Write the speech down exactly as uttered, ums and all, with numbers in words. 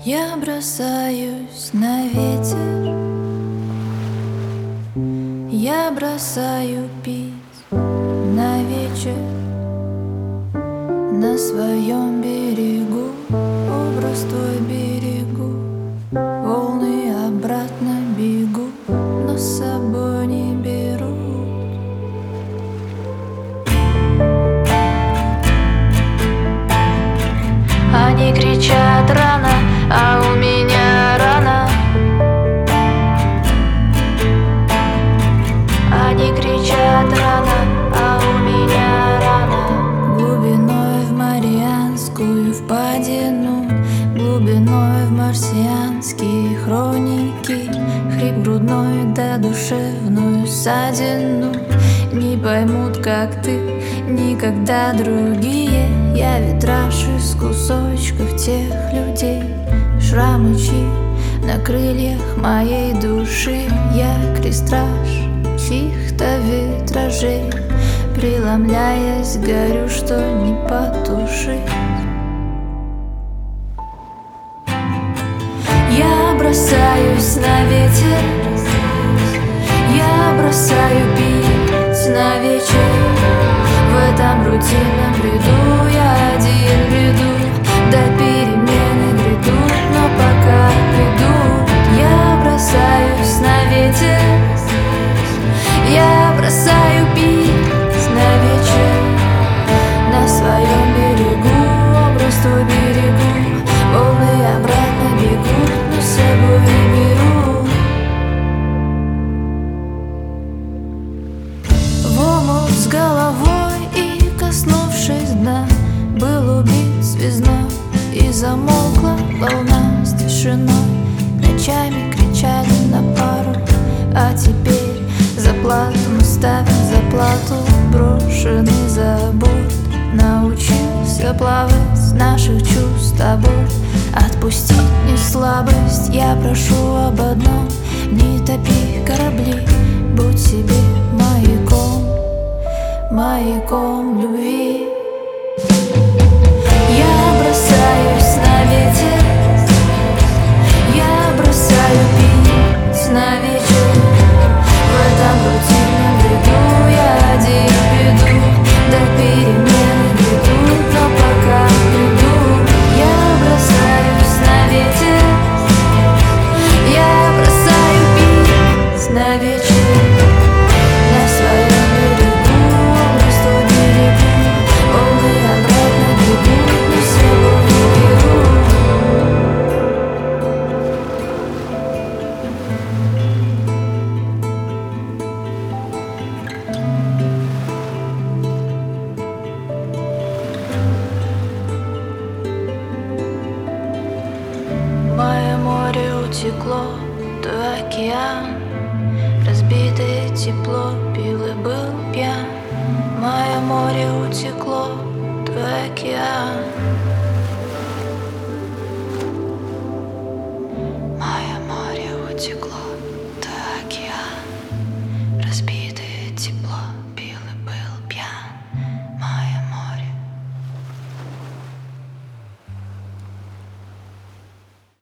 Я бросаюсь на ветер, я бросаю пить на вечер. На своем берегу образ твой берегу, волны обратно бегут, но с собой не берут. Они кричат рано, а у меня рано. Они кричат рано, а у меня рано. Глубиной в Марианскую впадину, глубиной в марсианские хроники, хрип грудной да душевную ссадину. Не поймут, как ты, никогда другие. Я витраж из кусочков тех людей, шрамы чьи на крыльях моей души. Я крестраж чьих-то витражей, преломляясь, горю, что не потушить. Я бросаюсь на ветер, я бросаю пить на вечер. В этом рутинном бреду я один бреду, до перемены грядут, но пока придут. Я бросаюсь на ветер, я бросаю пить на вечер. На своем берегу образ твой берегу, волны обратно бегут, но с собой не беру. В омут с головой и, коснувшись дна, был убит связной, и замолкла волна с тишиной. Ночами кричали на пару, а теперь заплату мы ставим, заплату брошенный забор. Научился плавать с наших чувств а борт, отпустить не слабость, я прошу об одном: не топи корабли, будь себе маяком, маяком любви. Я бросаюсь на ветер, я бросаю пить на вечер. В этом рутинном бреду я один беду, до перемены грядут, но пока приду. Я бросаюсь на ветер, я бросаю пить на вечер. На своем берегу образ твой берегу, волны обратно бегут, но с собой не беру. Мое море утекло, твой океан, разбитое тепло, пил и был пьян. Мое море утекло, твой океан.